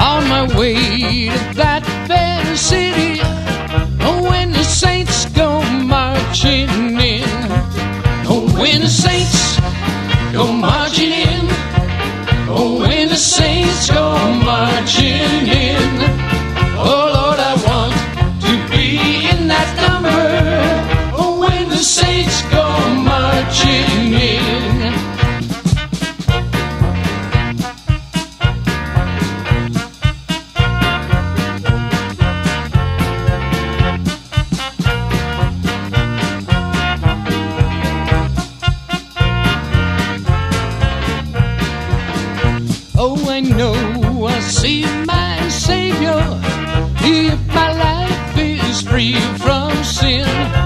on my way to that fair city. Oh, when the saints go marching in. Oh, when the saints go marching in. Oh, when the saints go marching in. Oh, Lord, I want to be in that number. Oh, when the saints go marching in. Oh, I know I see my Savior if my life is free from sin.